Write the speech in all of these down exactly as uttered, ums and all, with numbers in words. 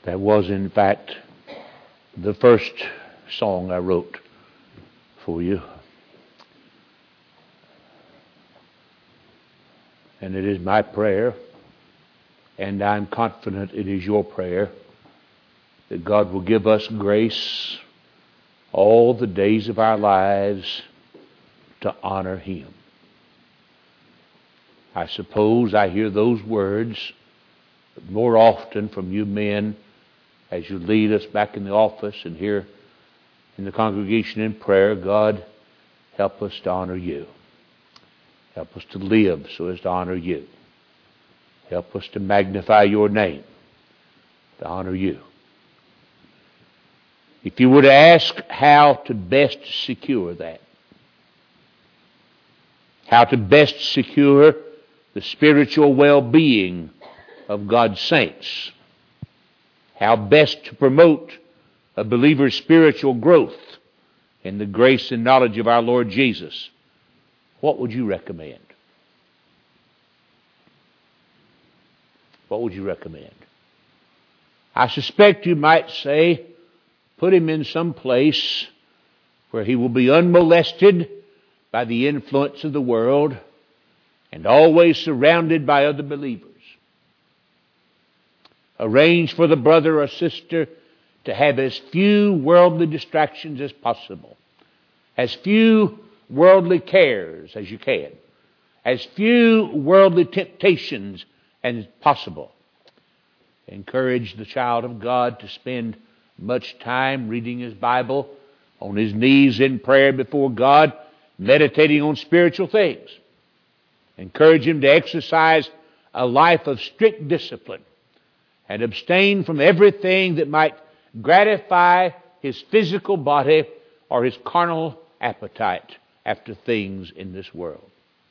That was, in fact, the first song I wrote for you. And it is my prayer, and I'm confident it is your prayer, that God will give us grace all the days of our lives to honor Him. I suppose I hear those words more often from you men as you lead us back in the office and here in the congregation in prayer. God, help us to honor you. Help us to live so as to honor you. Help us to magnify your name, to honor you. If you were to ask how to best secure that, how to best secure the spiritual well-being of God's saints, how best to promote a believer's spiritual growth in the grace and knowledge of our Lord Jesus, what would you recommend? What would you recommend? I suspect you might say, put him in some place where he will be unmolested by the influence of the world and always surrounded by other believers. Arrange for the brother or sister to have as few worldly distractions as possible, as few worldly cares as you can, as few worldly temptations as possible. Encourage the child of God to spend much time reading his Bible, on his knees in prayer before God, meditating on spiritual things. Encourage him to exercise a life of strict discipline and abstain from everything that might gratify his physical body or his carnal appetite after things in this world.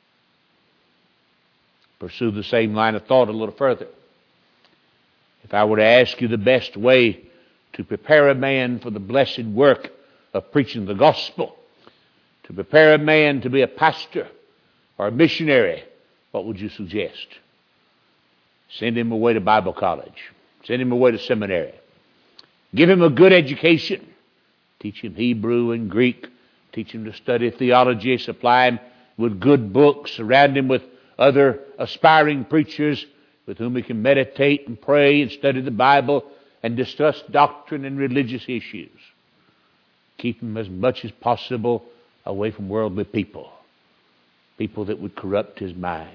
Pursue the same line of thought a little further. If I were to ask you the best way to prepare a man for the blessed work of preaching the gospel, to prepare a man to be a pastor or a missionary, what would you suggest? Send him away to Bible college. Send him away to seminary. Give him a good education. Teach him Hebrew and Greek. Teach him to study theology. Supply him with good books. Surround him with other aspiring preachers with whom he can meditate and pray and study the Bible and discuss doctrine and religious issues. Keep him as much as possible away from worldly people, people that would corrupt his mind.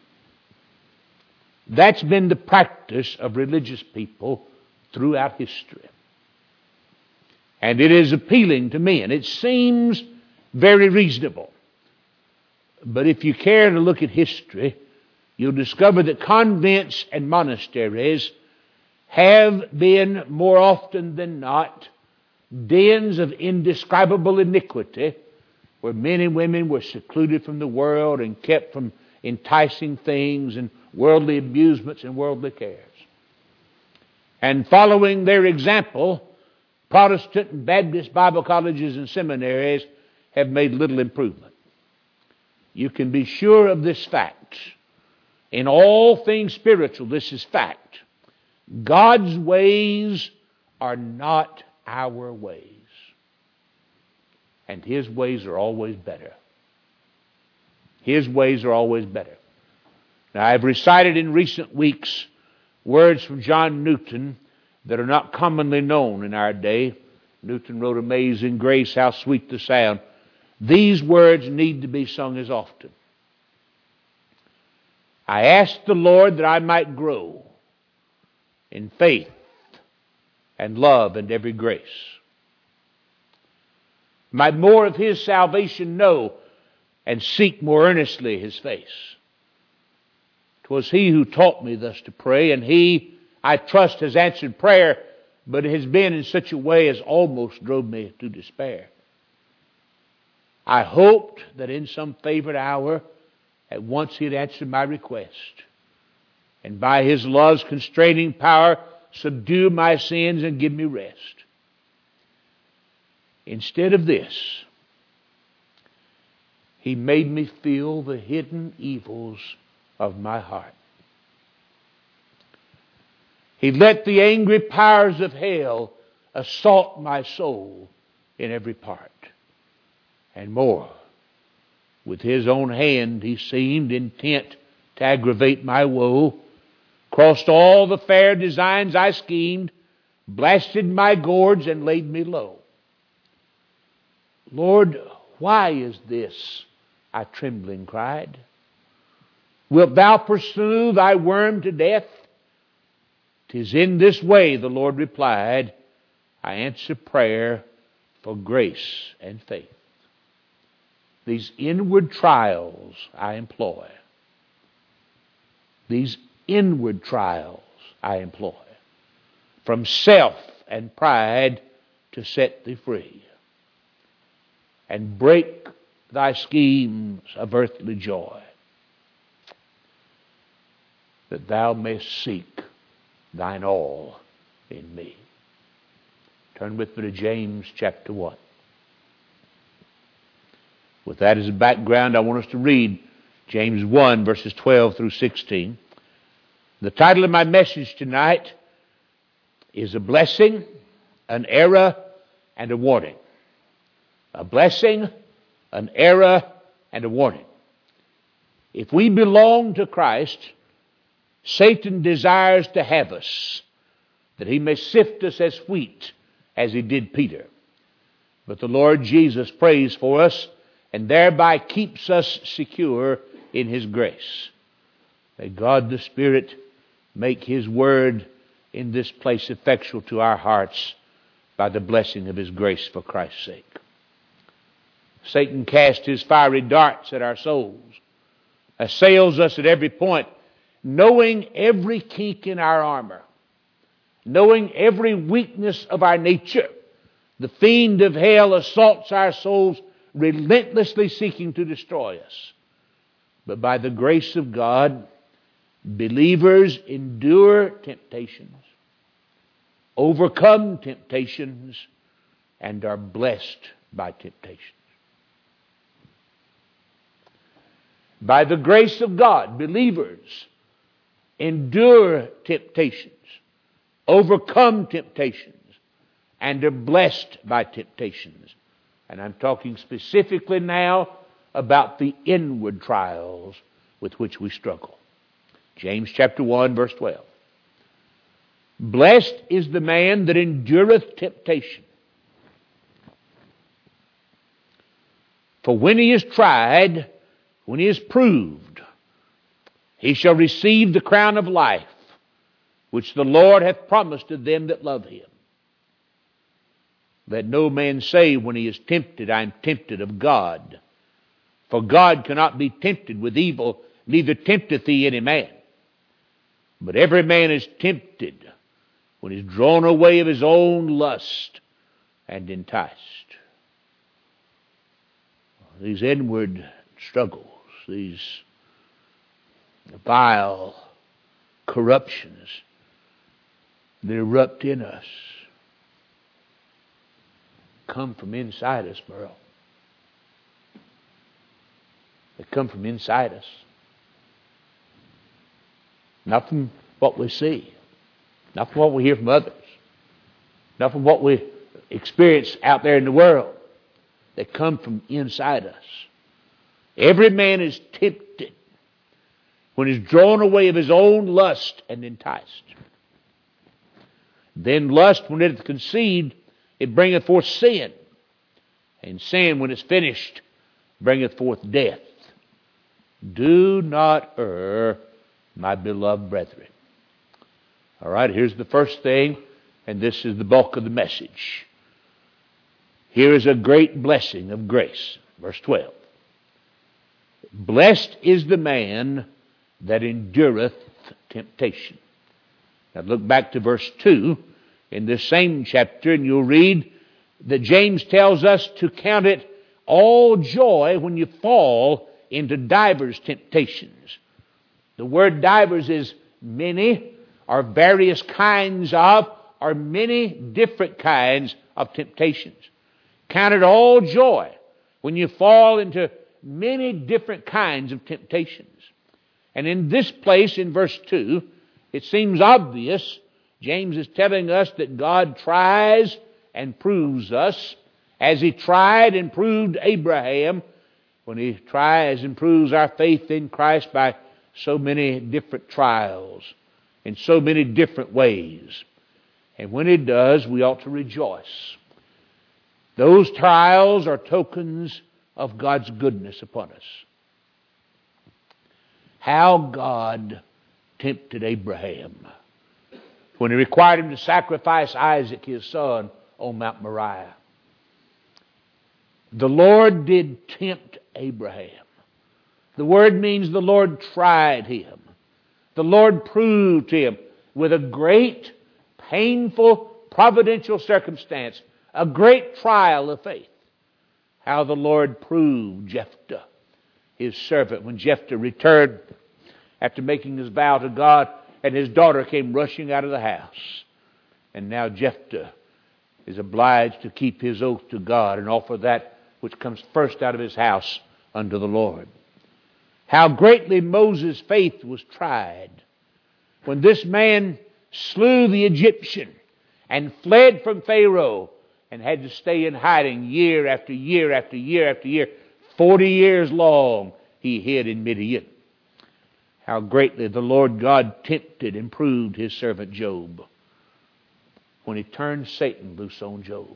That's been the practice of religious people throughout history. And it is appealing to men. It seems very reasonable. But if you care to look at history, you'll discover that convents and monasteries have been, more often than not, dens of indescribable iniquity, where men and women were secluded from the world and kept from enticing things and worldly amusements and worldly cares. And following their example, Protestant and Baptist Bible colleges and seminaries have made little improvement. You can be sure of this fact. In all things spiritual, this is fact. God's ways are not our ways. And His ways are always better. His ways are always better. Now, I've recited in recent weeks words from John Newton that are not commonly known in our day. Newton wrote Amazing Grace, how sweet the sound. These words need to be sung as often. I asked the Lord that I might grow in faith and love and every grace. Might more of His salvation know and seek more earnestly His face. 'Twas He who taught me thus to pray, and He, I trust, has answered prayer, but it has been in such a way as almost drove me to despair. I hoped that in some favored hour at once He'd answer my request, and by His love's constraining power subdue my sins and give me rest. Instead of this, He made me feel the hidden evils of my heart. He let the angry powers of hell assault my soul in every part. And more, with His own hand He seemed intent to aggravate my woe, crossed all the fair designs I schemed, blasted my gourds and laid me low. Lord, why is this? I trembling cried. Wilt Thou pursue Thy worm to death? 'Tis in this way, the Lord replied, I answer prayer for grace and faith. These inward trials I employ. These inward trials I employ. From self and pride to set thee free. And break thy schemes of earthly joy. That thou mayst seek thine all in me. Turn with me to James chapter one. With that as a background, I want us to read James one, verses twelve through sixteen. The title of my message tonight is A Blessing, an Error, and a Warning. A blessing, an error, and a warning. If we belong to Christ, Satan desires to have us, that he may sift us as wheat, as he did Peter. But the Lord Jesus prays for us, and thereby keeps us secure in His grace. May God the Spirit make His word in this place effectual to our hearts by the blessing of His grace for Christ's sake. Satan casts his fiery darts at our souls, assails us at every point, knowing every kink in our armor, knowing every weakness of our nature. The fiend of hell assaults our souls, relentlessly seeking to destroy us. But by the grace of God, believers endure temptations, overcome temptations, and are blessed by temptations. By the grace of God, believers endure temptations, overcome temptations, and are blessed by temptations. And I'm talking specifically now about the inward trials with which we struggle. James chapter one, verse twelve. Blessed is the man that endureth temptation. For when he is tried, when he is proved, he shall receive the crown of life, which the Lord hath promised to them that love Him. Let no man say when he is tempted, I am tempted of God. For God cannot be tempted with evil, neither tempteth He any man. But every man is tempted when he is drawn away of his own lust and enticed. These inward struggles, these vile corruptions that erupt in us, come from inside us, Merle. They come from inside us. Not from what we see. Not from what we hear from others. Not from what we experience out there in the world. They come from inside us. Every man is tempted when he's drawn away of his own lust and enticed. Then lust, when it is conceived, it bringeth forth sin. And sin, when it's finished, bringeth forth death. Do not err, my beloved brethren. All right, here's the first thing, and this is the bulk of the message. Here is a great blessing of grace. Verse twelve. Blessed is the man that endureth temptation. Now look back to verse two in this same chapter, and you'll read that James tells us to count it all joy when you fall into divers temptations. The word divers is many or various kinds of or many different kinds of temptations. Count it all joy when you fall into many different kinds of temptations. And in this place, in verse two, it seems obvious James is telling us that God tries and proves us, as He tried and proved Abraham, when He tries and proves our faith in Christ by so many different trials, in so many different ways. And when He does, we ought to rejoice. Those trials are tokens of God's goodness upon us. How God tempted Abraham when He required him to sacrifice Isaac, his son, on Mount Moriah. The Lord did tempt Abraham. The word means the Lord tried him. The Lord proved him with a great, painful, providential circumstance, a great trial of faith. How the Lord proved Jephthah, His servant, when Jephthah returned after making his vow to God, and his daughter came rushing out of the house. And now Jephthah is obliged to keep his oath to God and offer that which comes first out of his house unto the Lord. How greatly Moses' faith was tried when this man slew the Egyptian and fled from Pharaoh and had to stay in hiding year after year after year after year. Forty years long he hid in Midian. How greatly the Lord God tempted and proved His servant Job when He turned Satan loose on Job.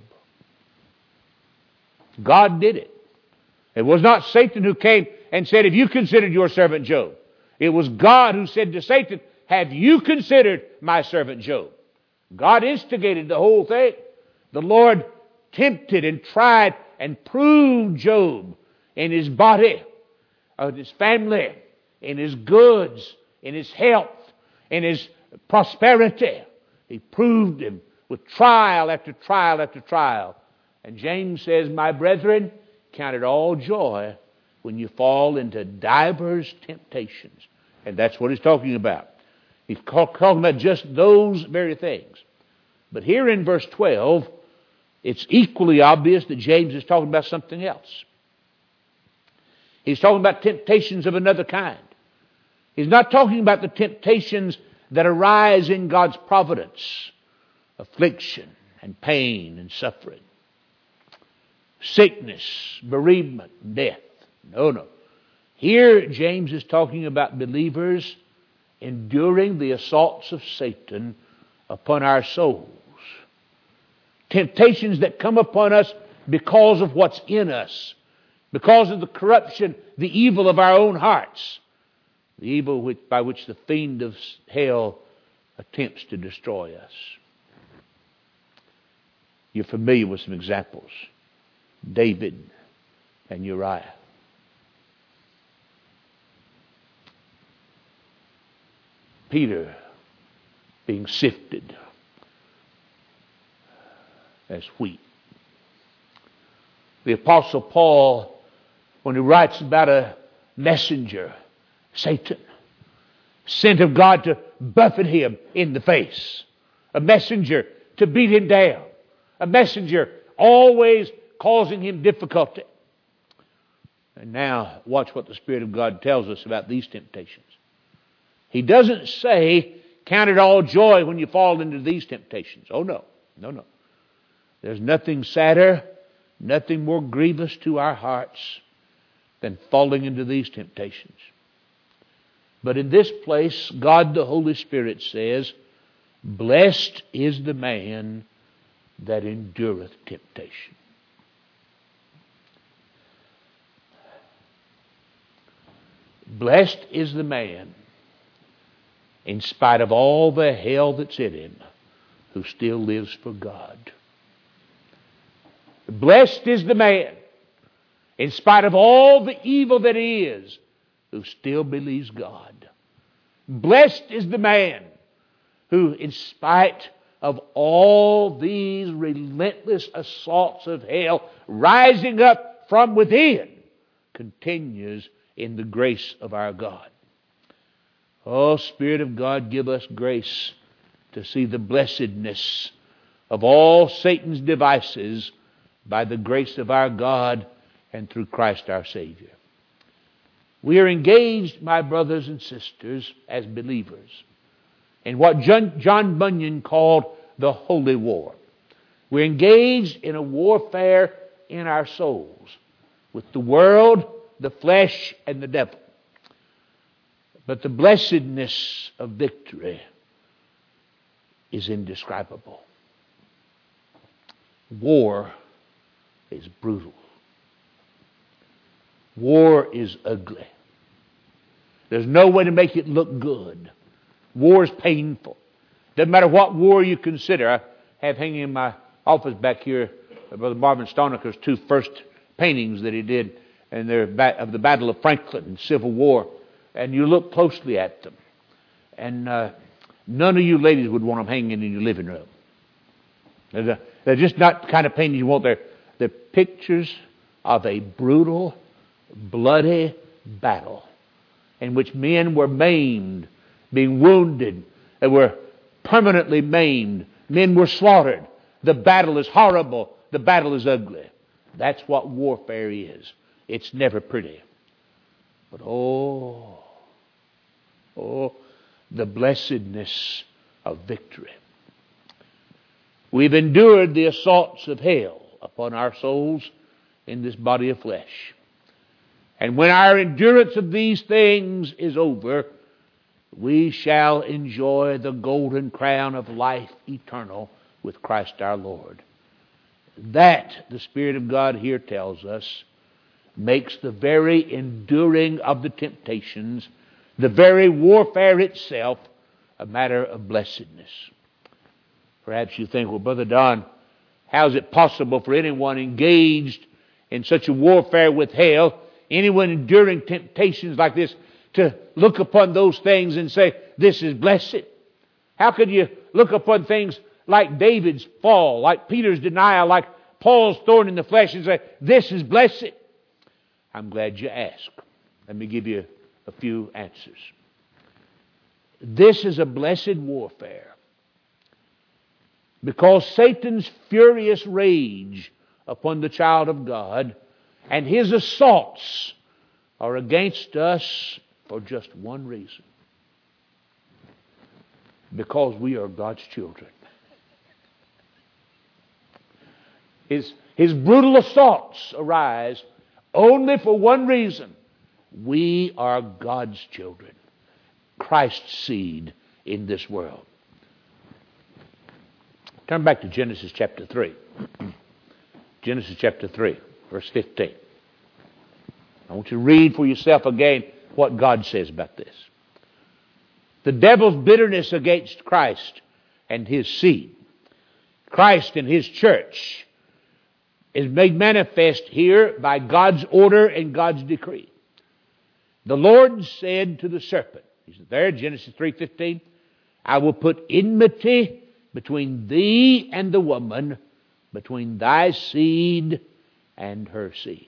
God did it. It was not Satan who came and said, "Have you considered your servant Job?" It was God who said to Satan, "Have you considered my servant Job?" God instigated the whole thing. The Lord tempted and tried and proved Job in his body, in his family, in his goods, in his health, in his prosperity. He proved him with trial after trial after trial. And James says, "My brethren, count it all joy when you fall into divers temptations." And that's what he's talking about. He's talking about just those very things. But here in verse twelve, it's equally obvious that James is talking about something else. He's talking about temptations of another kind. He's not talking about the temptations that arise in God's providence, affliction and pain and suffering, sickness, bereavement, death. No, no. Here James is talking about believers enduring the assaults of Satan upon our souls. Temptations that come upon us because of what's in us, because of the corruption, the evil of our own hearts, the evil which, by which the fiend of hell attempts to destroy us. You're familiar with some examples. David and Uriah. Peter being sifted as wheat. The Apostle Paul, when he writes about a messenger, Satan, sent of God to buffet him in the face, a messenger to beat him down, a messenger always causing him difficulty. And now watch what the Spirit of God tells us about these temptations. He doesn't say, "Count it all joy when you fall into these temptations." Oh no, no, no. There's nothing sadder, nothing more grievous to our hearts than falling into these temptations. But in this place, God the Holy Spirit says, "Blessed is the man that endureth temptation." Blessed is the man, in spite of all the hell that's in him, who still lives for God. Blessed is the man, in spite of all the evil that he is, who still believes God. Blessed is the man who, in spite of all these relentless assaults of hell rising up from within, continues in the grace of our God. Oh, Spirit of God, give us grace to see the blessedness of all Satan's devices by the grace of our God and through Christ our Savior. We are engaged, my brothers and sisters, as believers, in what John, John Bunyan called the holy war. We're engaged in a warfare in our souls with the world, the flesh, and the devil. But the blessedness of victory is indescribable. War is brutal. War is ugly. There's no way to make it look good. War is painful. Doesn't matter what war you consider. I have hanging in my office back here Brother Marvin Stoneker's two first paintings that he did, and they're of the Battle of Franklin and Civil War. And you look closely at them, and uh, none of you ladies would want them hanging in your living room. They're, they're just not the kind of paintings you want there. They're pictures of a brutal, bloody battle in which men were maimed, being wounded. They were permanently maimed. Men were slaughtered. The battle is horrible. The battle is ugly. That's what warfare is. It's never pretty. But oh, oh, the blessedness of victory. We've endured the assaults of hell upon our souls in this body of flesh. And when our endurance of these things is over, we shall enjoy the golden crown of life eternal with Christ our Lord. That, the Spirit of God here tells us, makes the very enduring of the temptations, the very warfare itself, a matter of blessedness. Perhaps you think, well, Brother Don, how is it possible for anyone engaged in such a warfare with hell, anyone enduring temptations like this, to look upon those things and say, this is blessed? How could you look upon things like David's fall, like Peter's denial, like Paul's thorn in the flesh, and say, this is blessed? I'm glad you asked. Let me give you a few answers. This is a blessed warfare because Satan's furious rage upon the child of God and his assaults are against us for just one reason. Because we are God's children. His, his brutal assaults arise only for one reason. We are God's children, Christ's seed in this world. Turn back to Genesis chapter three. Genesis chapter three, verse fifteen. I want you to read for yourself again what God says about this. The devil's bitterness against Christ and his seed, Christ and his church, is made manifest here by God's order and God's decree. The Lord said to the serpent, he said there, Genesis three fifteen, I will put enmity between thee and the woman, between thy seed and her seed.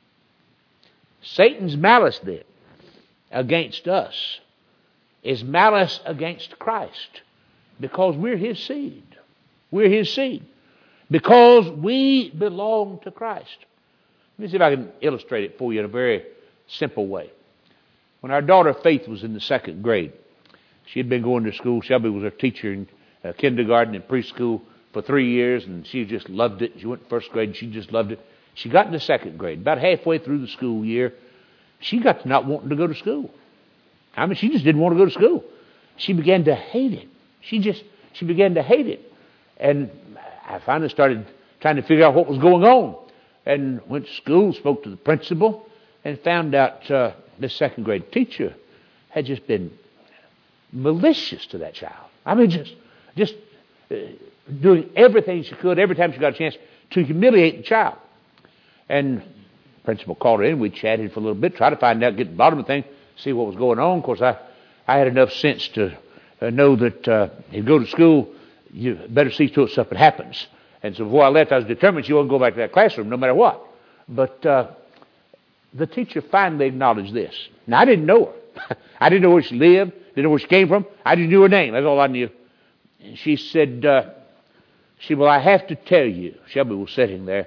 Satan's malice then against us is malice against Christ because we're his seed. We're his seed. Because we belong to Christ. Let me see if I can illustrate it for you in a very simple way. When our daughter Faith was in the second grade, she had been going to school. Shelby was her teacher in uh, kindergarten and preschool for three years, and she just loved it. She went to first grade, and she just loved it. She got into second grade. About halfway through the school year, she got to not wanting to go to school. I mean, she just didn't want to go to school. She began to hate it. She just, she began to hate it. And I finally started trying to figure out what was going on. And went to school, spoke to the principal, and found out uh, this second grade teacher had just been malicious to that child. I mean, just, just uh, doing everything she could every time she got a chance to humiliate the child. And the principal called her in. We chatted for a little bit, tried to find out, get to the bottom of the thing, see what was going on. Of course, I, I had enough sense to uh, know that uh, if you go to school, you better see to it something happens. And so before I left, I was determined she wouldn't go back to that classroom no matter what. But uh, the teacher finally acknowledged this. Now, I didn't know her. I didn't know where she lived, didn't know where she came from. I just knew her name. That's all I knew. And she said, uh, she, well, I have to tell you, Shelby was sitting there,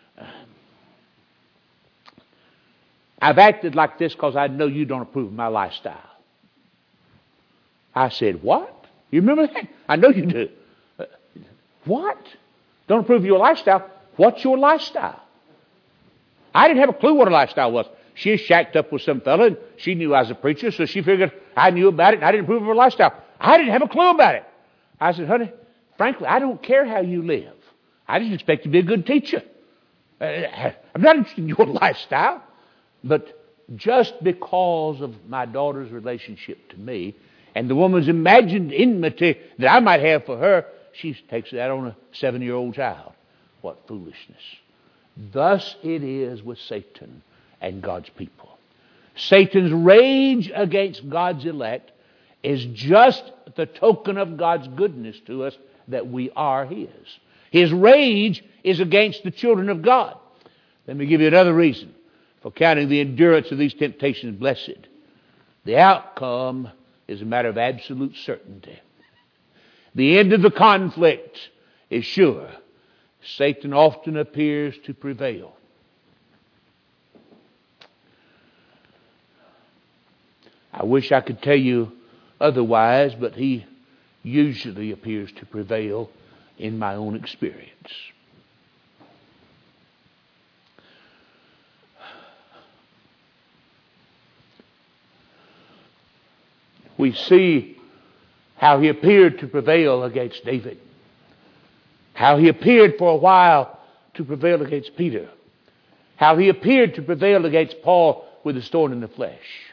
I've acted like this because I know you don't approve of my lifestyle. I said, what? You remember that? I know you do. Uh, what? Don't approve of your lifestyle. What's your lifestyle? I didn't have a clue what a lifestyle was. She was shacked up with some fella, and she knew I was a preacher, so she figured I knew about it, and I didn't approve of her lifestyle. I didn't have a clue about it. I said, honey, frankly, I don't care how you live. I just expect you to be a good teacher. Uh, I'm not interested in your lifestyle. But just because of my daughter's relationship to me and the woman's imagined enmity that I might have for her, she takes that on a seven-year-old child. What foolishness. Thus it is with Satan and God's people. Satan's rage against God's elect is just the token of God's goodness to us that we are His. His rage is against the children of God. Let me give you another reason for counting the endurance of these temptations blessed. The outcome is a matter of absolute certainty. The end of the conflict is sure. Satan often appears to prevail. I wish I could tell you otherwise, but he usually appears to prevail in my own experience. We see how he appeared to prevail against David. How he appeared for a while to prevail against Peter. How he appeared to prevail against Paul with his thorn in the flesh.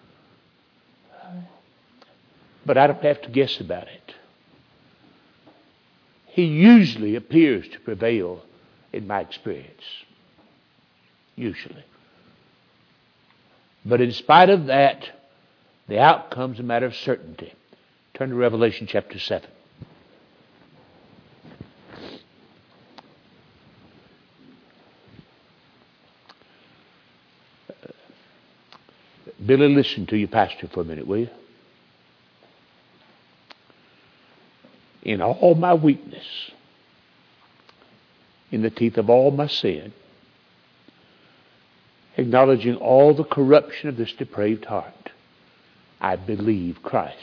But I don't have to guess about it. He usually appears to prevail in my experience. Usually. But in spite of that, the outcome's a matter of certainty. Turn to Revelation chapter seven. Billy, listen to your pastor for a minute, will you? In all my weakness, in the teeth of all my sin, acknowledging all the corruption of this depraved heart, I believe Christ.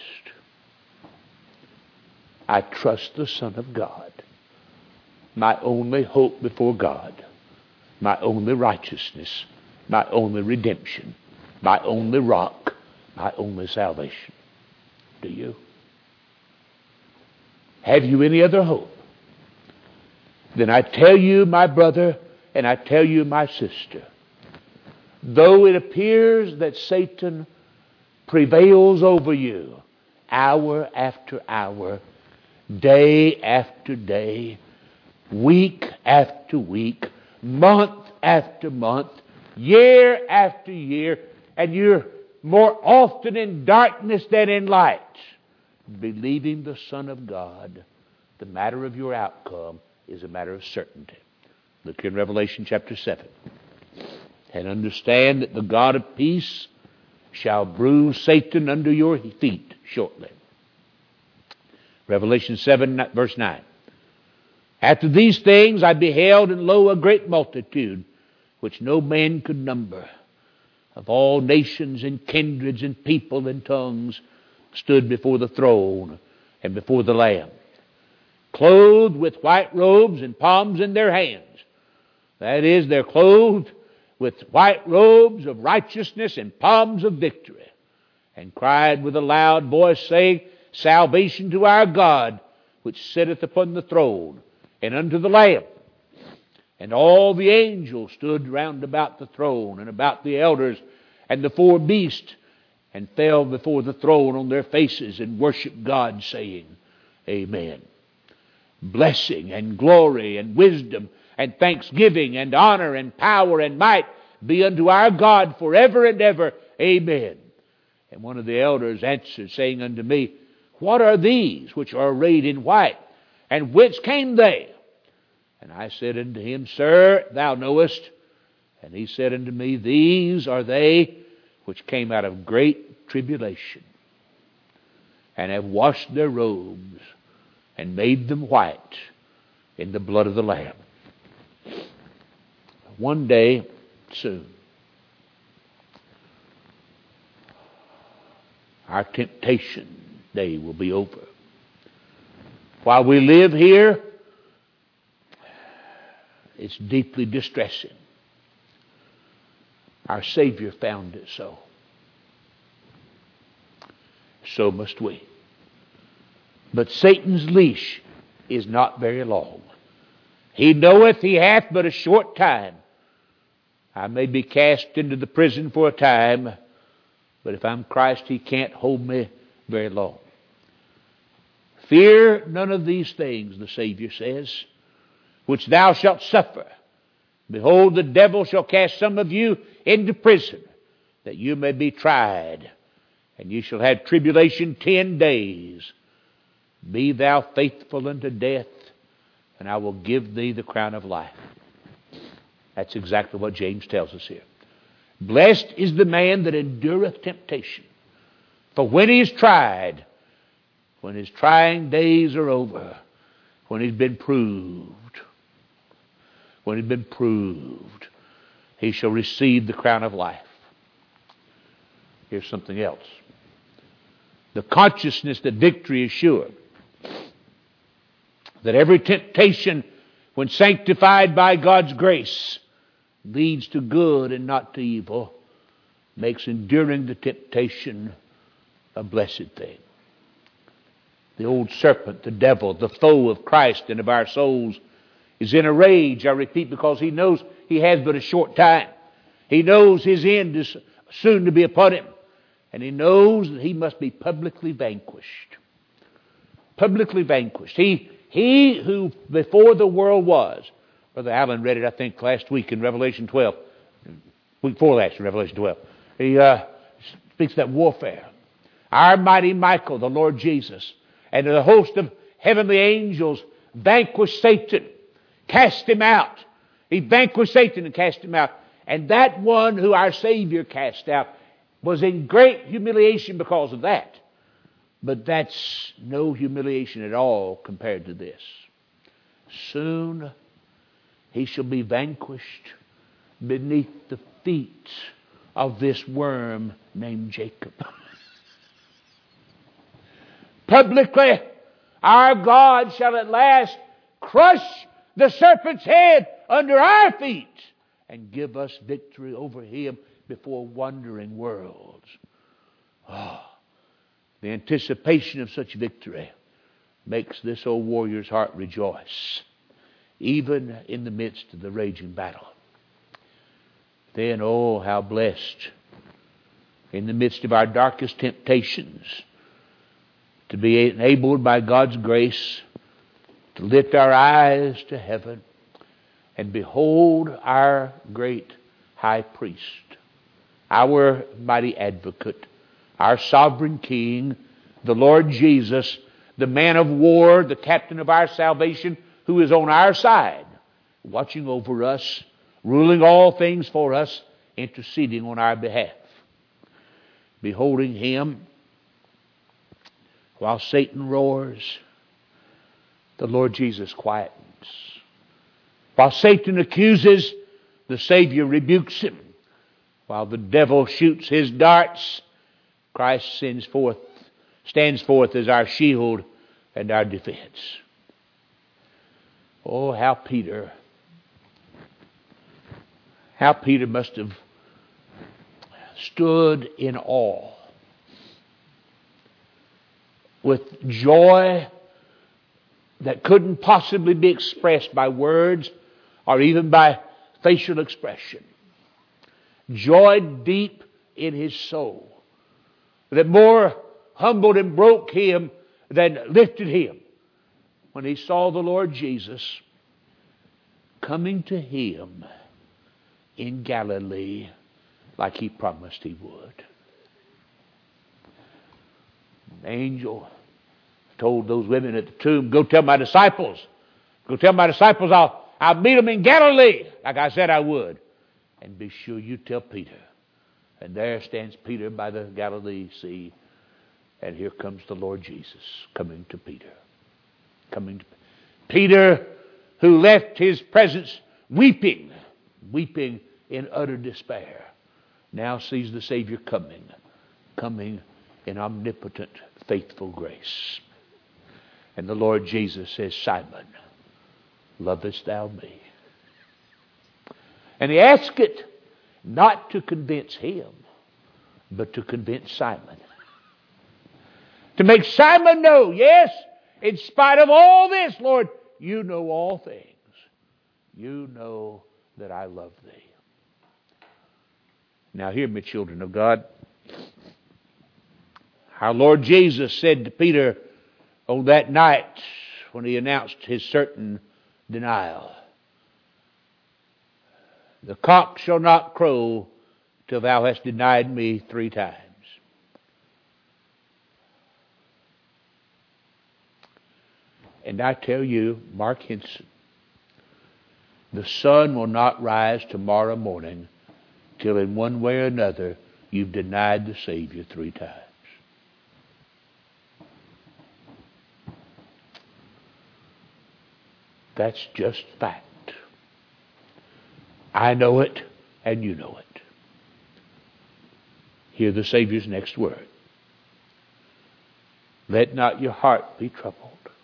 I trust the Son of God, my only hope before God, my only righteousness, my only redemption, my only rock, my only salvation. Do you? Have you any other hope? Then I tell you, my brother, and I tell you, my sister, though it appears that Satan prevails over you hour after hour, day after day, week after week, month after month, year after year, and you're more often in darkness than in light, believing the Son of God, the matter of your outcome is a matter of certainty. Look in Revelation chapter seven. And understand that the God of peace shall bruise Satan under your feet shortly. Revelation seven, verse nine. After these things I beheld, and lo, a great multitude, which no man could number, of all nations and kindreds and people and tongues, stood before the throne and before the Lamb, clothed with white robes and palms in their hands. That is, they're clothed with white robes of righteousness and palms of victory, and cried with a loud voice, saying, Salvation to our God, which sitteth upon the throne, and unto the Lamb. And all the angels stood round about the throne, and about the elders, and the four beasts, and fell before the throne on their faces, and worshiped God, saying, Amen. Blessing and glory and wisdom and thanksgiving and honor and power and might be unto our God forever and ever. Amen. And one of the elders answered, saying unto me, What are these which are arrayed in white? And whence came they? And I said unto him, Sir, thou knowest. And he said unto me, These are they which came out of great tribulation, and have washed their robes, and made them white in the blood of the Lamb. One day soon, our temptation day will be over. While we live here, it's deeply distressing. Our Savior found it so. So must we. But Satan's leash is not very long. He knoweth he hath but a short time. I may be cast into the prison for a time, but if I'm Christ, he can't hold me very long. Fear none of these things, the Savior says, which thou shalt suffer. Behold, the devil shall cast some of you into prison, that you may be tried, and you shall have tribulation ten days. Be thou faithful unto death, and I will give thee the crown of life. That's exactly what James tells us here. Blessed is the man that endureth temptation. For when he is tried, when his trying days are over, when he's been proved, when he's been proved, he shall receive the crown of life. Here's something else. The consciousness that victory is sure. That every temptation, when sanctified by God's grace, leads to good and not to evil, makes enduring the temptation a blessed thing. The old serpent, the devil, the foe of Christ and of our souls, is in a rage, I repeat, because he knows he has but a short time. He knows his end is soon to be upon him. And he knows that he must be publicly vanquished. Publicly vanquished. He, he who before the world was, Brother Allen read it, I think, last week in Revelation twelve. Week before last in Revelation twelve. He uh, speaks of that warfare. Our mighty Michael, the Lord Jesus, and the host of heavenly angels vanquished Satan, cast him out. He vanquished Satan and cast him out. And that one who our Savior cast out was in great humiliation because of that. But that's no humiliation at all compared to this. Soon he shall be vanquished beneath the feet of this worm named Jacob. Publicly, our God shall at last crush the serpent's head under our feet and give us victory over him before wondering worlds. Oh, the anticipation of such victory makes this old warrior's heart rejoice, even in the midst of the raging battle. Then, oh, how blessed in the midst of our darkest temptations to be enabled by God's grace to lift our eyes to heaven and behold our great high priest, our mighty advocate, our sovereign king, the Lord Jesus, the man of war, the captain of our salvation, who is on our side, watching over us, ruling all things for us, interceding on our behalf. Beholding him, while Satan roars, the Lord Jesus quietens. While Satan accuses, the Savior rebukes him. While the devil shoots his darts, Christ sends forth, stands forth as our shield and our defense. Oh, how Peter, how Peter must have stood in awe with joy that couldn't possibly be expressed by words or even by facial expression. Joy deep in his soul that more humbled and broke him than lifted him when he saw the Lord Jesus coming to him in Galilee like he promised he would. The angel told those women at the tomb, go tell my disciples, go tell my disciples I'll, I'll meet them in Galilee like I said I would. And be sure you tell Peter. And there stands Peter by the Galilee Sea. And here comes the Lord Jesus coming to Peter. Coming to Peter, who left his presence weeping, weeping in utter despair, now sees the Savior coming, coming in omnipotent, faithful grace. And the Lord Jesus says, Simon, lovest thou me? And he asked it not to convince him, but to convince Simon. To make Simon know, yes, in spite of all this, Lord, you know all things. You know that I love thee. Now hear me, children of God. Our Lord Jesus said to Peter on that night when he announced his certain denial, the cock shall not crow till thou hast denied me three times. And I tell you, Mark Henson, the sun will not rise tomorrow morning till in one way or another you've denied the Savior three times. That's just fact. I know it, and you know it. Hear the Savior's next word. Let not your heart be troubled.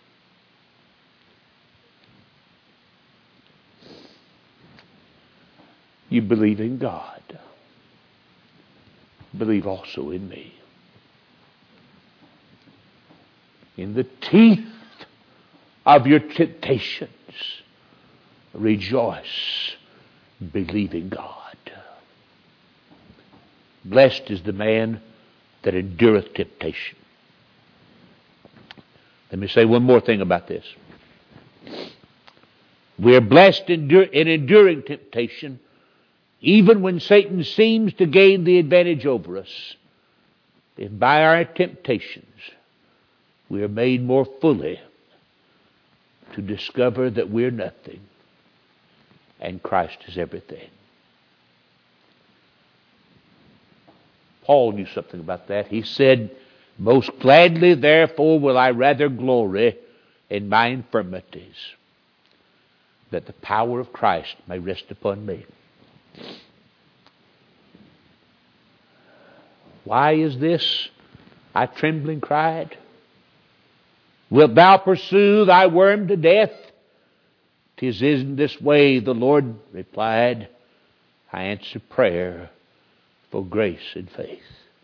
You believe in God. Believe also in me. In the teeth of your temptations, rejoice, believing God. Blessed is the man that endureth temptation. Let me say one more thing about this. We are blessed in enduring temptation, even when Satan seems to gain the advantage over us. If by our temptations we are made more fully to discover that we're nothing and Christ is everything. Paul knew something about that. He said, most gladly, therefore, will I rather glory in my infirmities, that the power of Christ may rest upon me. Why is this? I trembling cried. Wilt thou pursue thy worm to death? 'Tis in this way, the Lord replied. I answer prayer for grace and faith.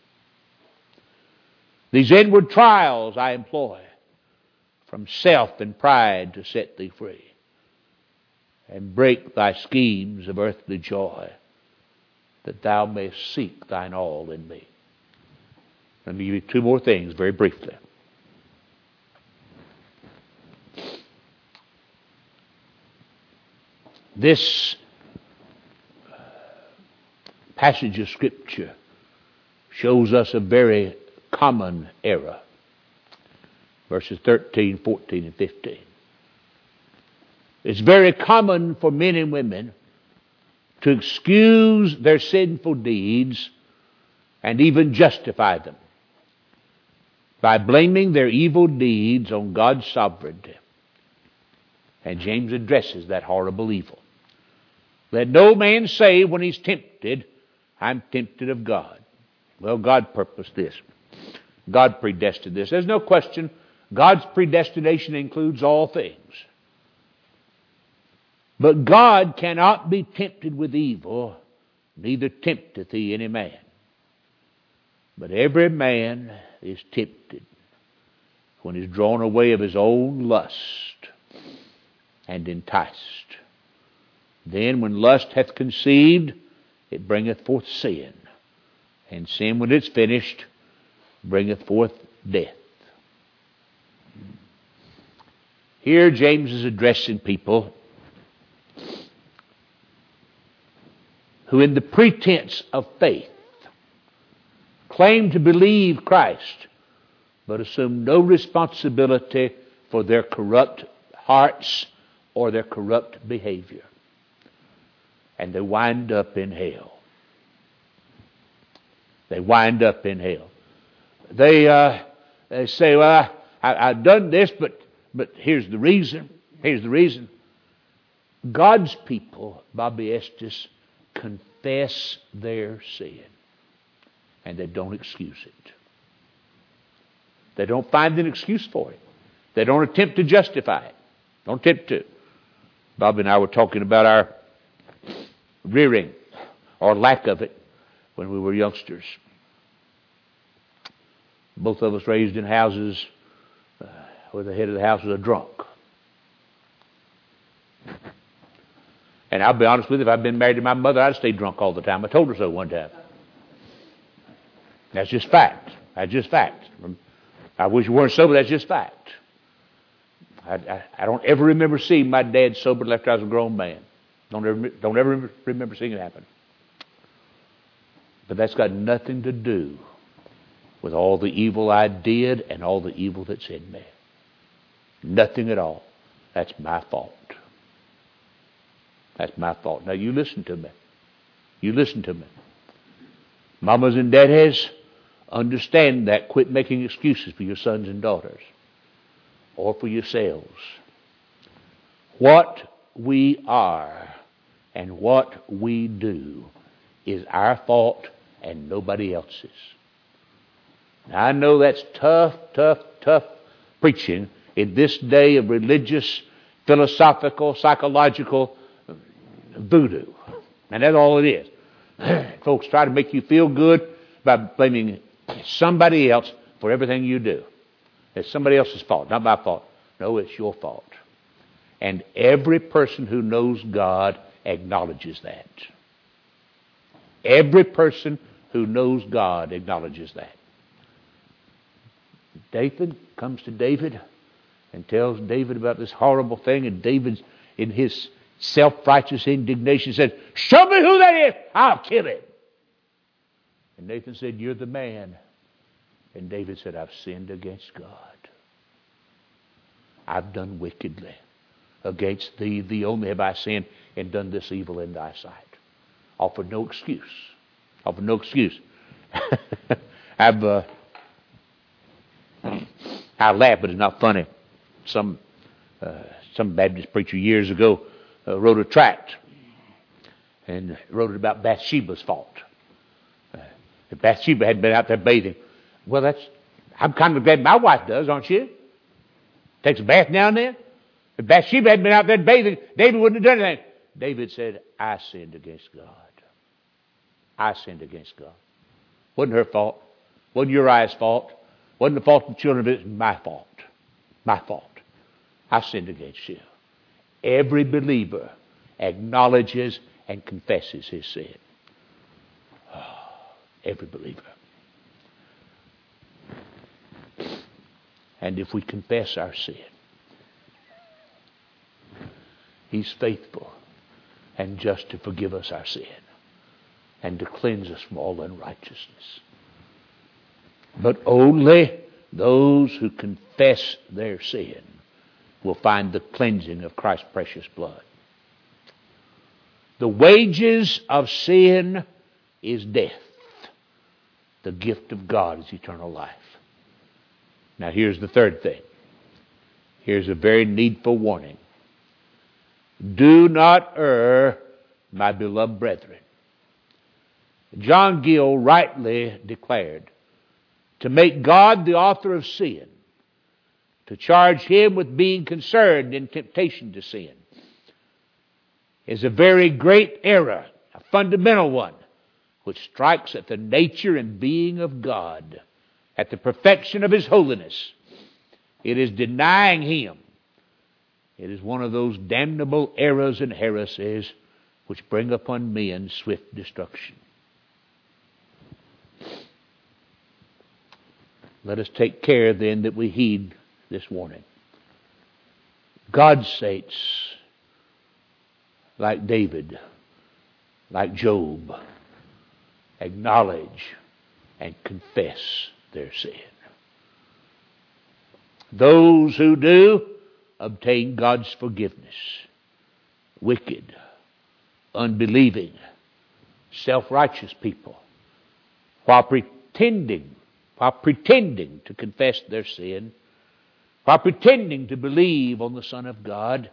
These inward trials I employ, from self and pride to set thee free, and break thy schemes of earthly joy, that thou mayst seek thine all in me. Let me give you two more things very briefly. This passage of Scripture shows us a very common error. Verses thirteen, fourteen, and fifteen. It's very common for men and women to excuse their sinful deeds and even justify them by blaming their evil deeds on God's sovereignty. And James addresses that horrible evil. Let no man say when he's tempted, I'm tempted of God. Well, God purposed this. God predestined this. There's no question God's predestination includes all things. But God cannot be tempted with evil, neither tempteth he any man. But every man is tempted when he's drawn away of his own lust and enticed. Then when lust hath conceived, it bringeth forth sin. And sin, when it's finished, bringeth forth death. Here James is addressing people who in the pretense of faith claim to believe Christ, but assume no responsibility for their corrupt hearts or their corrupt behavior. And they wind up in hell. They wind up in hell. They, uh, they say, well, I, I've done this, but, but here's the reason. Here's the reason. God's people, Bobby Estes, confess their sin. And they don't excuse it. They don't find an excuse for it. They don't attempt to justify it. Don't attempt to. Bobby and I were talking about our rearing, or lack of it, when we were youngsters. Both of us raised in houses uh, where the head of the house was a drunk. And I'll be honest with you, if I'd been married to my mother, I'd have stayed drunk all the time. I told her so one time. That's just fact. That's just fact. I wish you weren't sober, that's just fact. I, I, I don't ever remember seeing my dad sober after I was a grown man. Don't ever, don't ever remember seeing it happen. But that's got nothing to do with all the evil I did and all the evil that's in me. Nothing at all. That's my fault. That's my fault. Now you listen to me. You listen to me. Mamas and daddies, understand that. Quit making excuses for your sons and daughters or for yourselves. What we are and what we do is our fault and nobody else's. Now, I know that's tough, tough, tough preaching in this day of religious, philosophical, psychological voodoo. And that's all it is. Folks try to make you feel good by blaming somebody else for everything you do. It's somebody else's fault, not my fault. No, it's your fault. And every person who knows God acknowledges that. Every person who knows God acknowledges that. Nathan comes to David and tells David about this horrible thing, and David, in his self-righteous indignation, said, "Show me who that is, I'll kill him." And Nathan said, "You're the man." And David said, "I've sinned against God. I've done wickedly. Against thee, thee only have I sinned and done this evil in thy sight." Offered no excuse. Offered no excuse. I've, uh, I laugh, but it's not funny. Some, uh, some Baptist preacher years ago uh, wrote a tract and wrote it about Bathsheba's fault. Uh, if Bathsheba had been out there bathing, well, that's, I'm kind of glad my wife does, aren't you? Takes a bath now and then. If Bathsheba had been out there bathing, David wouldn't have done anything. David said, "I sinned against God. I sinned against God." Wasn't her fault. Wasn't Uriah's fault. Wasn't the fault of the children of Israel. My fault. My fault. I sinned against you. Every believer acknowledges and confesses his sin. Oh, every believer. And if we confess our sin, He's faithful and just to forgive us our sin and to cleanse us from all unrighteousness. But only those who confess their sin will find the cleansing of Christ's precious blood. The wages of sin is death. The gift of God is eternal life. Now here's the third thing. Here's a very needful warning. Do not err, my beloved brethren. John Gill rightly declared, to make God the author of sin, to charge Him with being concerned in temptation to sin, is a very great error, a fundamental one, which strikes at the nature and being of God, at the perfection of His holiness. It is denying Him. It is one of those damnable errors and heresies which bring upon men swift destruction. Let us take care then that we heed this warning. God's saints, like David, like Job, acknowledge and confess their sin. Those who do obtain God's forgiveness. Wicked, unbelieving, self-righteous people, while pretending, while pretending to confess their sin, while pretending to believe on the Son of God,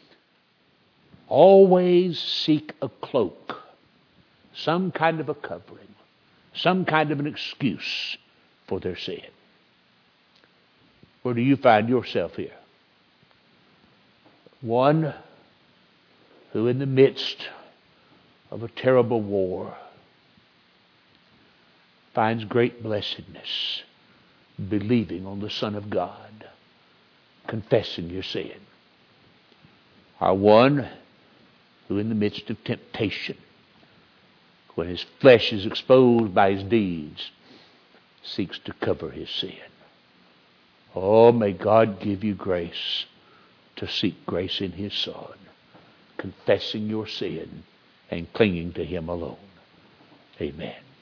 always seek a cloak, some kind of a covering, some kind of an excuse for their sin. Where do you find yourself here? One who in the midst of a terrible war finds great blessedness, believing on the Son of God, confessing your sin. Or one who in the midst of temptation, when his flesh is exposed by his deeds, seeks to cover his sin. Oh, may God give you grace to seek grace in His Son, confessing your sin and clinging to Him alone. Amen.